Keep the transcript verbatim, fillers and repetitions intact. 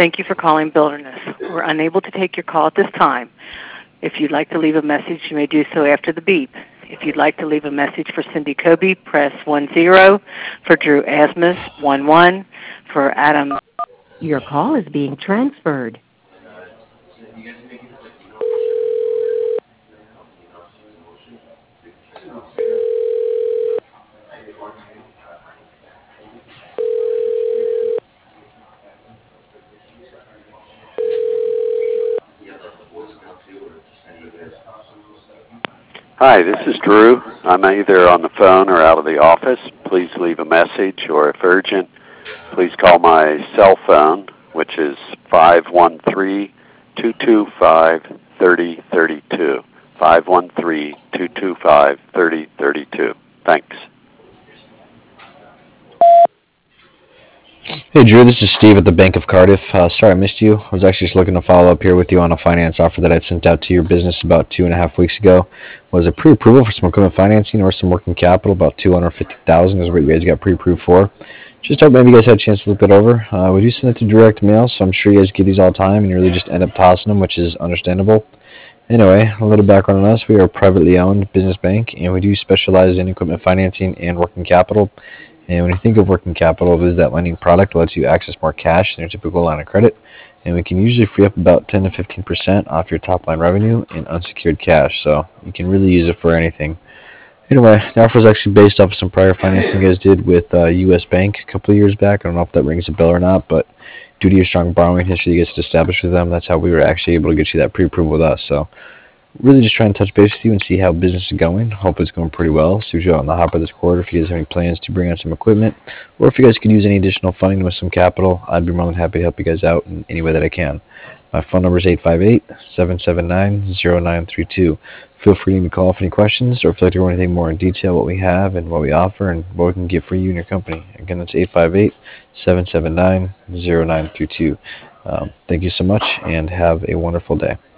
Thank you for calling Wilderness. We're unable to take your call at this time. If you'd like to leave a message, you may do so after the beep. If you'd like to leave a message for Cindy Kobe, press one zero. For Drew Asmus, one one. For Adam. Your call is being transferred. Hi, this is Drew. I'm either on the phone or out of the office. Please leave a message, or if urgent, please call my cell phone, which is five one three, two two five, three zero three two. five one three, two two five, three zero three two. Thanks. Hey Drew, this is Steve at the Bank of Cardiff. Uh, sorry I missed you. I was actually just looking to follow up here with you on a finance offer that I'd sent out to your business about two and a half weeks ago. Was a pre-approval for some equipment financing or some working capital, about two hundred fifty thousand dollars is what you guys got pre-approved for. Just hope maybe you guys had a chance to look that over. Uh, we do send it to direct mail, so I'm sure you guys get these all the time and you really just end up tossing them, which is understandable. Anyway, a little background on us. We are a privately owned business bank, and we do specialize in equipment financing and working capital. And when you think of working capital, it is that lending product that lets you access more cash than your typical line of credit. And we can usually free up about ten to fifteen percent off your top line revenue in unsecured cash. So you can really use it for anything. Anyway, the offer is actually based off of some prior financing you guys did with uh, U S Bank a couple of years back. I don't know if that rings a bell or not, but due to your strong borrowing history you guys had established with them, that's how we were actually able to get you that pre-approval with us. So really just trying to touch base with you and see how business is going. Hope it's going pretty well. See you out on the hopper this quarter. If you guys have any plans to bring on some equipment, or if you guys could use any additional funding with some capital, I'd be more than happy to help you guys out in any way that I can. My phone number is eight five eight, seven seven nine, zero nine three two. Feel free to give me a call for any questions, or if you'd like to go into anything more in detail, what we have and what we offer and what we can get for you and your company. Again, that's eight five eight, seven seven nine, zero nine three two. Um, thank you so much and have a wonderful day.